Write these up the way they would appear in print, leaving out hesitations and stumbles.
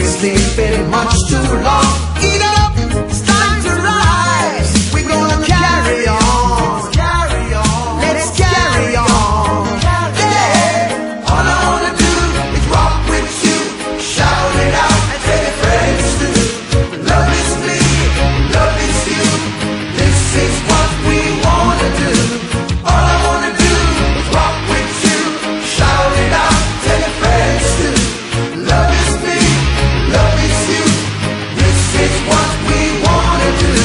sleeping much too long. Eat up, it's time to rise. We're gonna carry on. Let's carry on. Yeah. All I wanna do is rock with you. Shout it out and tell your friends too. Love is me, love is you. This is what we wanna do. All I wanna do is rock with you. Shout it out, tell your friends too. Love is me, love is you. This is what we wanna do.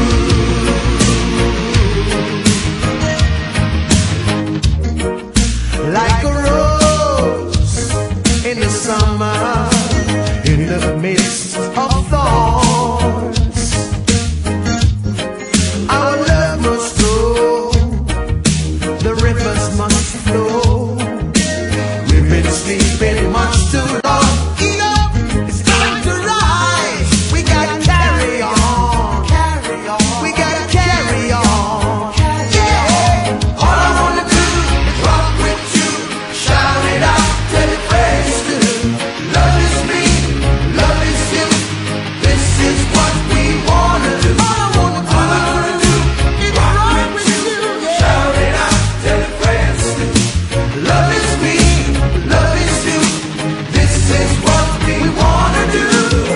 Like a rose in the summer, in the midst of thorns, our love must grow, the rivers must flow. We've been sleeping much too long. Eat up, it's time to rise. We gotta carry on. We gotta carry on. Yeah. All I wanna do is rock with you. Shout it out, tell your friends too. Love is me, love is you. This is what we wanna do. All I wanna do is rock with you. Shout it out, tell your friends too. Love is me, love is you. This is what we wanna do.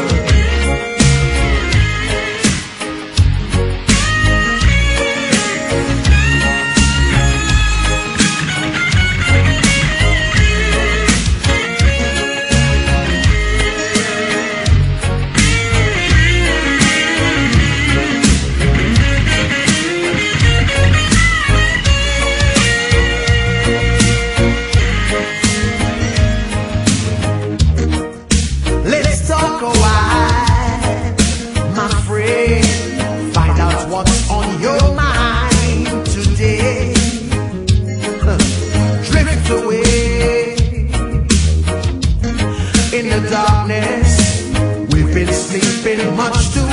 Let's talk a while, my friend. Find out what's on your mind today. Drift away in the darkness. We've been sleeping much too